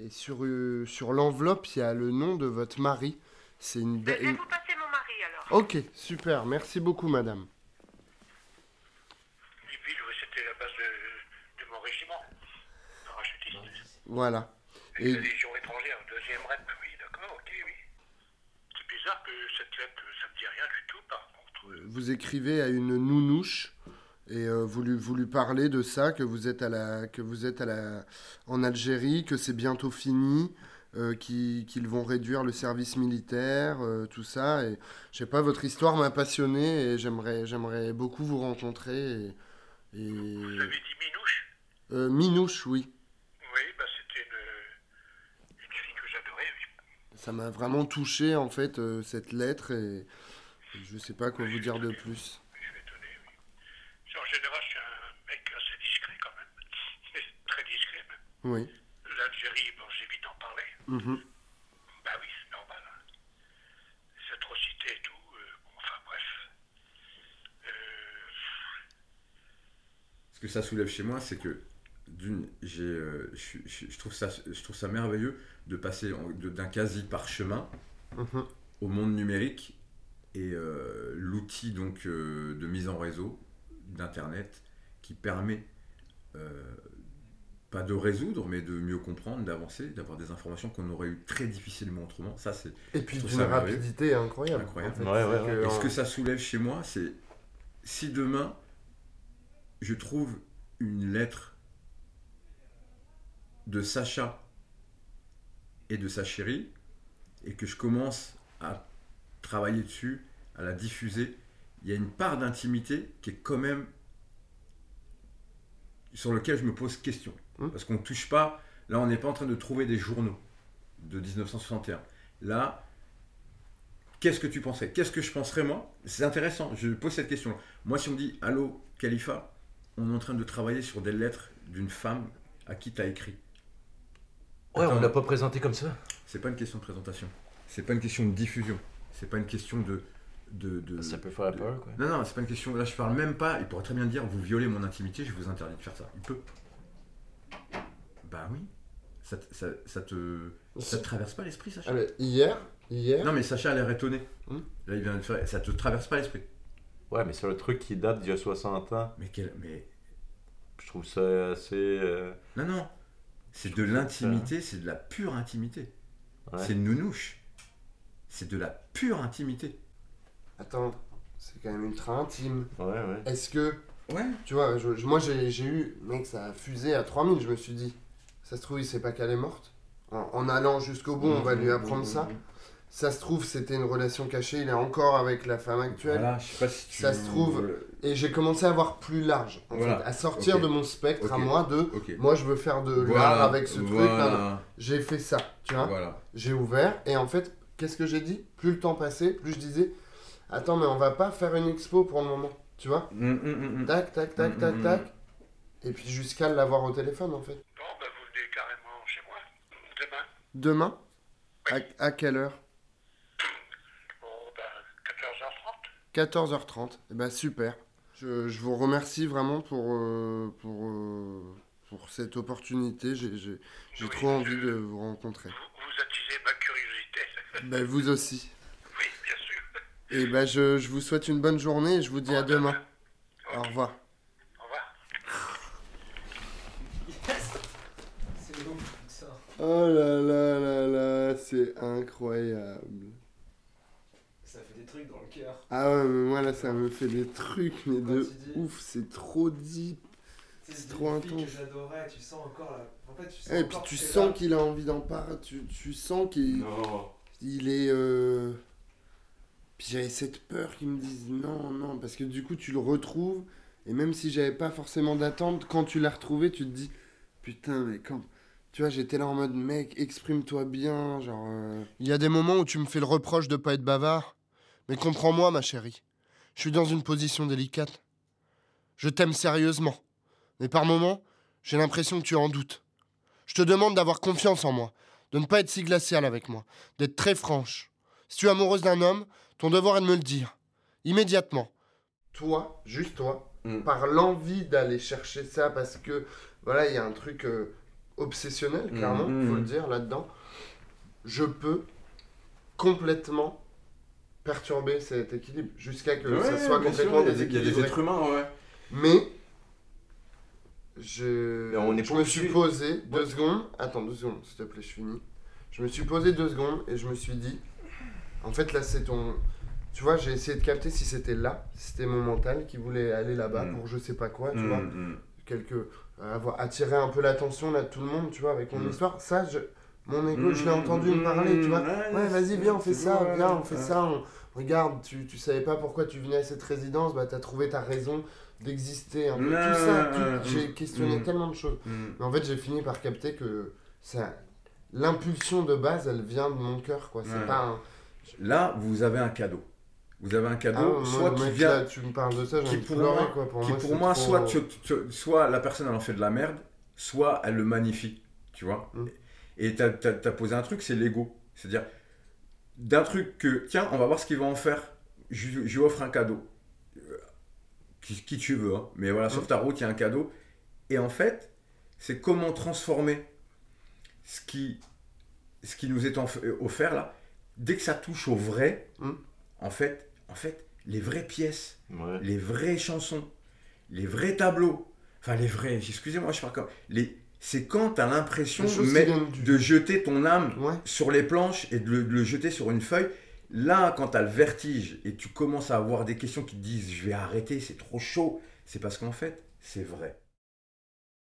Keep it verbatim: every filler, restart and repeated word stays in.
Et sur, euh, sur l'enveloppe, il y a le nom de votre mari. C'est une... Je vais une... vous passer mon mari alors. Ok, super. Merci beaucoup, madame. Et puis, c'était la base de, de mon régiment, parachutiste. Voilà. Et Et la Légion étrangère, deuxième rep, oui, d'accord, ok, oui. C'est bizarre que cette lettre, ça me dit rien du tout, par contre. vous écrivez à une nounouche et euh, vous, lui, vous lui parlez de ça, que vous êtes, à la, que vous êtes à la, en Algérie, que c'est bientôt fini, euh, qu'ils, qu'ils vont réduire le service militaire, euh, tout ça. Et je sais pas, votre histoire m'a passionné et j'aimerais, j'aimerais beaucoup vous rencontrer. Et, et... Vous avez dit Minouche? Euh, Minouche, oui. Oui, bah c'était une, une fille que j'adorais, oui. Ça m'a vraiment touché, en fait, euh, cette lettre, et, et je sais pas quoi Oui, vous je dire suis de étonné. plus. Oui, je suis étonné, oui. En général, je suis un mec assez discret quand même. Mais très discret même. Oui. L'Algérie, bon, j'évite d'en parler. Mhm. Bah oui, c'est normal. Hein. Les atrocités et tout, euh, bon, enfin bref. Euh, Ce que ça soulève chez moi, c'est que d'une, j'ai, euh, je, je- je trouve ça, je trouve ça merveilleux de passer en- de- d'un quasi parchemin Mhm. au monde numérique et euh, l'outil donc euh, de mise en réseau d'internet qui permet euh, pas de résoudre, mais de mieux comprendre, d'avancer, d'avoir des informations qu'on aurait eu très difficilement autrement. Ça, c'est Et puis Je trouve d'une ça merveilleux. rapidité incroyable. Incroyable. en fait. Ouais, C'est ouais, que, Et euh, ce que ça soulève chez moi, c'est si demain je trouve une lettre de Sacha et de sa chérie et que je commence à travailler dessus, à la diffuser, il y a une part d'intimité qui est quand même sur lequel je me pose question. Hum. Parce qu'on ne touche pas, là on n'est pas en train de trouver des journaux de dix-neuf cent soixante et un. Là, qu'est-ce que tu penserais? Qu'est-ce que je penserais moi? C'est intéressant, je pose cette question. Moi si on me dit, allô Khalifa, on est en train de travailler sur des lettres d'une femme à qui tu as écrit. Ouais, Attends, on l'a pas présenté comme ça. c'est pas une question de présentation, c'est pas une question de diffusion, c'est pas une question de... de, de Ça peut faire de- peur, quoi. Non, non, c'est pas une question, là je parle même pas, il pourrait très bien dire, vous violez mon intimité, je vous interdis de faire ça. Il peut. Bah oui, ça, te- ça, ça te... Ça te traverse pas l'esprit, Sacha? allez, hier, hier, Non mais Sacha a l'air étonné. Hum. Là il vient de faire... Ça te traverse pas l'esprit. Ouais, mais c'est le truc qui date d'il y a soixante ans. Mais quel... Mais... Je trouve ça assez. euh, Non, non. C'est de l'intimité, c'est de la pure intimité. Ouais. C'est une nounouche. C'est de la pure intimité. attends, c'est quand même ultra intime. Ouais, ouais. Est-ce que, Ouais. tu vois, je- je- moi j'ai j'ai eu, mec, ça a fusé à trois mille, je me suis dit, ça se trouve, il sait pas qu'elle est morte. En, en allant jusqu'au bout, on va lui apprendre ça. Ça se trouve, c'était une relation cachée, il est encore avec la femme actuelle. Voilà, je sais pas si tu... Ça se trouve- Et j'ai commencé à voir plus large, en Voilà. fait, à sortir Ok. de mon spectre à Ok. moi de, Ok. moi je veux faire de l'art Voilà. avec ce truc. Voilà. non, non. J'ai fait ça, tu vois. Voilà. J'ai ouvert, et en fait, qu'est-ce que j'ai dit? Plus le temps passait, plus je disais, attends, mais on va pas faire une expo pour le moment, tu vois. Hum, hum, hum, hum. Tac, tac, tac, Mm, tac, mm, tac. Et puis jusqu'à l'avoir au téléphone, en fait. bon, bah vous venez carrément chez moi, demain. Demain? À, à quelle heure? Bon, bah quatorze heures trente. quatorze heures trente. Eh ben super. Je, je vous remercie vraiment pour, euh, pour, euh, pour cette opportunité. J'ai, j'ai, j'ai Oui, trop je- envie de vous rencontrer. Vous, vous attisez ma curiosité. Ben, vous aussi. Oui, bien sûr. Et ben, je, je vous souhaite une bonne journée et je vous dis à demain. Au Ok, revoir. au revoir. C'est bon, ça. Oh là là là là, c'est incroyable. Ça fait des trucs dans le cœur. Ah ouais, mais moi là, ça me fait des trucs, mais de Quand tu dis- ouf, c'est trop deep. C'est C'est une trop fille intense. que j'adorais, tu sens encore là. En fait, tu sens Et puis encore tu que c'est sens là. qu'il a envie d'en parler, tu, tu sens qu'il Non. il est... euh, Puis j'avais cette peur qu'il me dise non, non, parce que du coup tu le retrouves, et même si j'avais pas forcément d'attente, quand tu l'as retrouvé, tu te dis, putain, mais quand... Tu vois, j'étais là en mode, mec, exprime-toi bien, genre... euh. Il y a des moments où tu me fais le reproche de pas être bavard, mais comprends-moi, ma chérie. Je suis dans une position délicate. Je t'aime sérieusement, mais par moments, j'ai l'impression que tu en doutes. Je te demande d'avoir confiance en moi, de ne pas être si glacial avec moi, d'être très franche. Si tu es amoureuse d'un homme, ton devoir est de me le dire, immédiatement. Toi, juste toi, Mm. par l'envie d'aller chercher ça, parce que, voilà, il y a un truc... euh, obsessionnel, Mmh, clairement, mmh. faut le dire là-dedans, je peux complètement perturber cet équilibre jusqu'à que ça soit bien sûr, complètement il y a des- il y a des déséquilibré. êtres humains, ouais. Mais je, Mais on est je pas me obligé. suis posé deux Ouais. secondes. Attends, deux secondes, s'il te plaît, je finis. Je me suis posé deux secondes et je me suis dit, en fait, là, c'est ton. Tu vois, j'ai essayé de capter si c'était là, si c'était mon mental qui voulait aller là-bas Mm. pour je sais pas quoi, tu Mmh, vois, mmh. quelque, euh, avoir attiré un peu l'attention là de tout le monde, tu vois, avec mon Mm. histoire. Ça, je, mon ego, je l'ai Mmh, entendu me parler, tu vois. ouais, Ouais, vas-y, viens, on fait c'est ça, bon, viens, ouais, on fait ouais. ça. on- Regarde, tu, tu savais pas pourquoi tu venais à cette résidence, bah t'as trouvé ta raison d'exister. Un peu. Ouais, Tout ça, ouais, tout- j'ai mm, questionné mm. tellement de choses. Mmh. Mais en fait, j'ai fini par capter que ça, l'impulsion de base, elle vient de mon cœur, quoi. C'est Ouais. pas un. Là, vous avez un cadeau. Vous avez un Ah, cadeau, moi, soit le qui mec, vient, là, tu me parles de ça, j'ai qui envie de pour pleurer, moi- quoi. Pour qui moi, pour c'est moi, trop- soit, tu- tu- soit la personne elle en fait de la merde, soit elle le magnifie, tu vois. Mm. Et tu as posé un truc, c'est l'ego. C'est-à-dire, d'un truc que, tiens, on va voir ce qu'il va en faire, je, je lui offre un cadeau. Euh, Qui, qui tu veux, hein. Mais voilà, sur Mm. ta route, il y a un cadeau. Et en fait, c'est comment transformer ce qui, ce qui nous est en- offert là. Dès que ça touche au vrai, Mm. en fait, en fait, les vraies pièces, Ouais. les vraies chansons, les vrais tableaux, enfin les vrais, excusez-moi, je parle comme les, c'est quand tu as l'impression Des choses qui mais- viennent du- de jeter ton âme Ouais. sur les planches et de le, de le jeter sur une feuille. Là, quand tu as le vertige et tu commences à avoir des questions qui te disent je vais arrêter, c'est trop chaud, c'est parce qu'en fait, c'est vrai.